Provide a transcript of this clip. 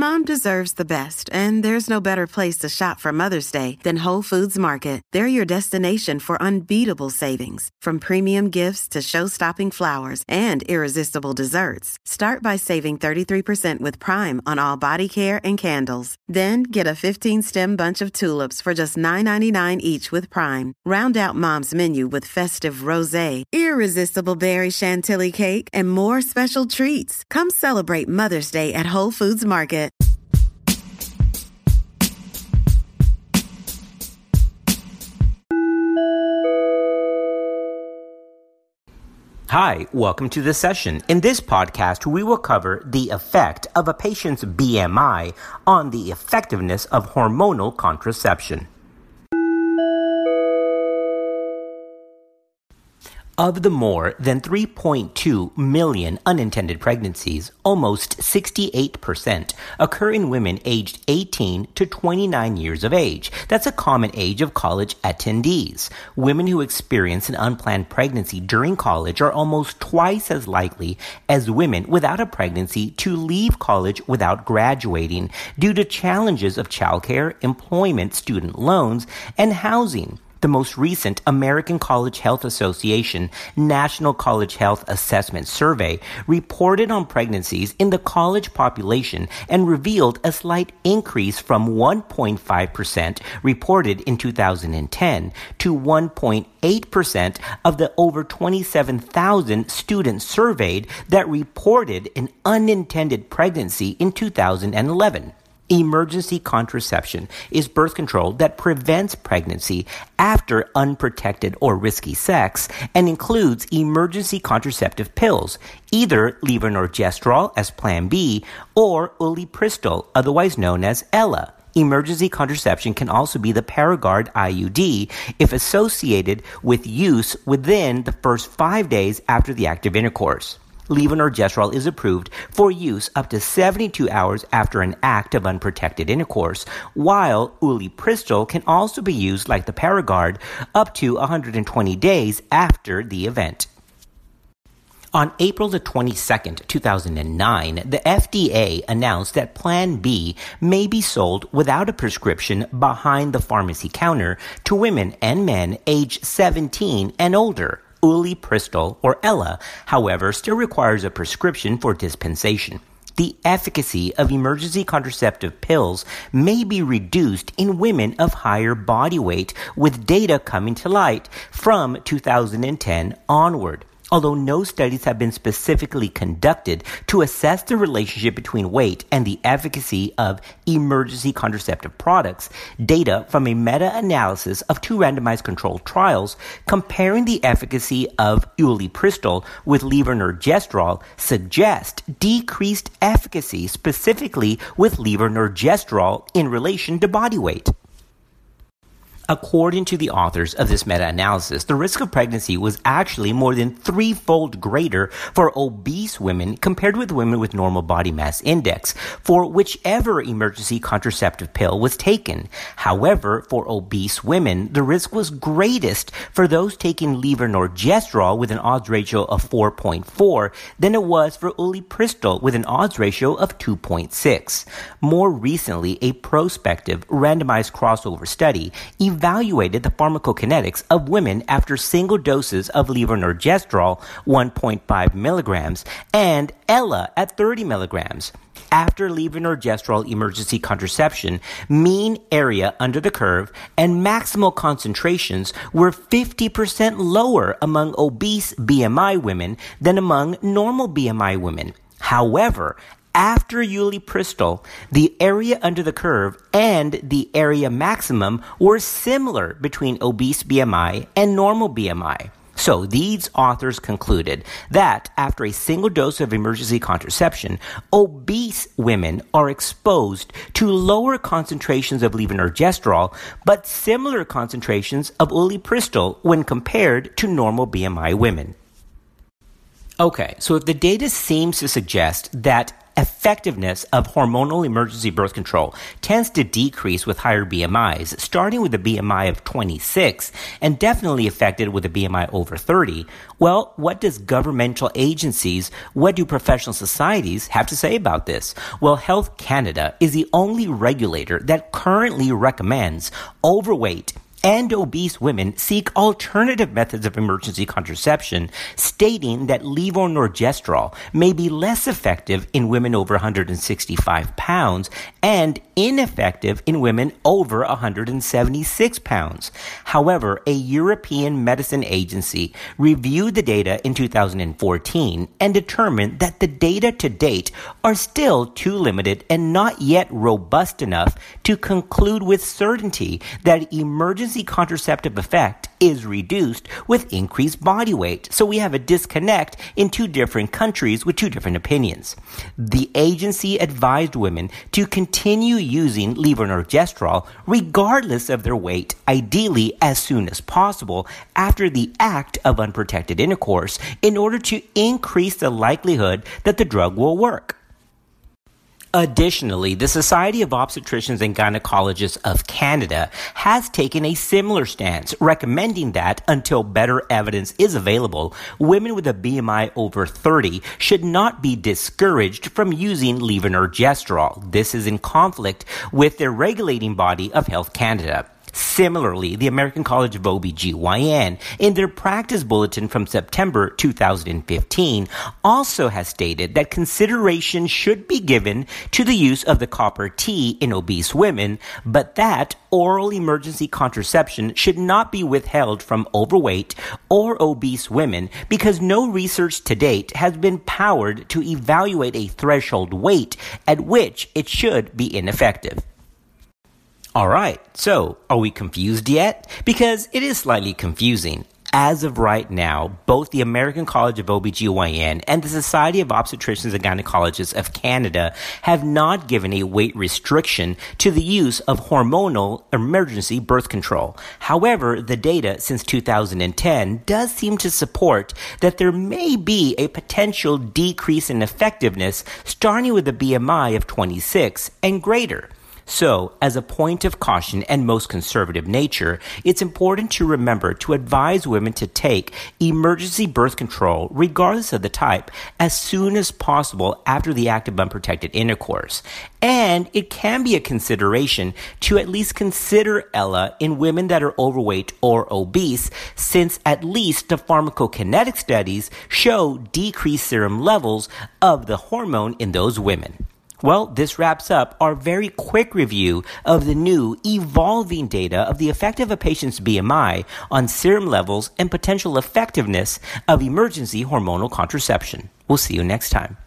Mom deserves the best, and there's no better place to shop for Mother's Day than Whole Foods Market. They're your destination for unbeatable savings, from premium gifts to show-stopping flowers and irresistible desserts. Start by saving 33% with Prime on all body care and candles. Then get a 15-stem bunch of tulips for just $9.99 each with Prime. Round out Mom's menu with festive rosé, irresistible berry chantilly cake, and more special treats. Come celebrate Mother's Day at Whole Foods Market. Hi, welcome to this session. In this podcast, we will cover the effect of a patient's BMI on the effectiveness of hormonal contraception. Of the more than 3.2 million unintended pregnancies, almost 68% occur in women aged 18 to 29 years of age. That's a common age of college attendees. Women who experience an unplanned pregnancy during college are almost twice as likely as women without a pregnancy to leave college without graduating due to challenges of childcare, employment, student loans, and housing. The most recent American College Health Association National College Health Assessment Survey reported on pregnancies in the college population and revealed a slight increase from 1.5% reported in 2010 to 1.8% of the over 27,000 students surveyed that reported an unintended pregnancy in 2011. Emergency contraception is birth control that prevents pregnancy after unprotected or risky sex and includes emergency contraceptive pills, either levonorgestrel as Plan B or ulipristal, otherwise known as Ella. Emergency contraception can also be the Paragard IUD if associated with use within the first 5 days after the act of intercourse. Levonorgestrel is approved for use up to 72 hours after an act of unprotected intercourse, while ulipristal can also be used like the Paragard up to 120 days after the event. On April the 22nd, 2009, the FDA announced that Plan B may be sold without a prescription behind the pharmacy counter to women and men aged 17 and older. Ulipristal, or Ella, however, still requires a prescription for dispensation. The efficacy of emergency contraceptive pills may be reduced in women of higher body weight, with data coming to light from 2010 onward. Although no studies have been specifically conducted to assess the relationship between weight and the efficacy of emergency contraceptive products, data from a meta-analysis of 2 randomized controlled trials comparing the efficacy of ulipristal with levonorgestrel suggest decreased efficacy specifically with levonorgestrel in relation to body weight. According to the authors of this meta-analysis, the risk of pregnancy was actually more than 3-fold greater for obese women compared with women with normal body mass index for whichever emergency contraceptive pill was taken. However, for obese women, the risk was greatest for those taking levonorgestrel with an odds ratio of 4.4 than it was for ulipristal with an odds ratio of 2.6. More recently, a prospective randomized crossover study evaluated the pharmacokinetics of women after single doses of levonorgestrel 1.5 milligrams and Ella at 30 milligrams. After levonorgestrel emergency contraception, mean area under the curve and maximal concentrations were 50% lower among obese BMI women than among normal BMI women. However, after ulipristal, the area under the curve and the area maximum were similar between obese BMI and normal BMI. So these authors concluded that after a single dose of emergency contraception, obese women are exposed to lower concentrations of levonorgestrel, but similar concentrations of ulipristal when compared to normal BMI women. Okay, so if the data seems to suggest that effectiveness of hormonal emergency birth control tends to decrease with higher BMIs, starting with a BMI of 26 and definitely affected with a BMI over 30. Well, what does governmental agencies, what do professional societies have to say about this? Well, Health Canada is the only regulator that currently recommends overweight and obese women seek alternative methods of emergency contraception, stating that levonorgestrel may be less effective in women over 165 pounds and ineffective in women over 176 pounds. However, a European Medicine Agency reviewed the data in 2014 and determined that the data to date are still too limited and not yet robust enough to conclude with certainty that emergency contraceptive effect is reduced with increased body weight. So we have a disconnect in two different countries with two different opinions. The agency advised women to continue using levonorgestrel regardless of their weight, ideally as soon as possible after the act of unprotected intercourse, in order to increase the likelihood that the drug will work. Additionally, the Society of Obstetricians and Gynecologists of Canada has taken a similar stance, recommending that until better evidence is available, women with a BMI over 30 should not be discouraged from using levonorgestrel. This is in conflict with their regulating body of Health Canada. Similarly, the American College of OB/GYN, in their practice bulletin from September 2015, also has stated that consideration should be given to the use of the copper T in obese women, but that oral emergency contraception should not be withheld from overweight or obese women because no research to date has been powered to evaluate a threshold weight at which it should be ineffective. All right, so are we confused yet? Because it is slightly confusing. As of right now, both the American College of OB/GYN and the Society of Obstetricians and Gynecologists of Canada have not given a weight restriction to the use of hormonal emergency birth control. However, the data since 2010 does seem to support that there may be a potential decrease in effectiveness starting with a BMI of 26 and greater. So, as a point of caution and most conservative nature, it's important to remember to advise women to take emergency birth control, regardless of the type, as soon as possible after the act of unprotected intercourse. And it can be a consideration to at least consider ELA in women that are overweight or obese, since at least the pharmacokinetic studies show decreased serum levels of the hormone in those women. Well, this wraps up our very quick review of the new evolving data of the effect of a patient's BMI on serum levels and potential effectiveness of emergency hormonal contraception. We'll see you next time.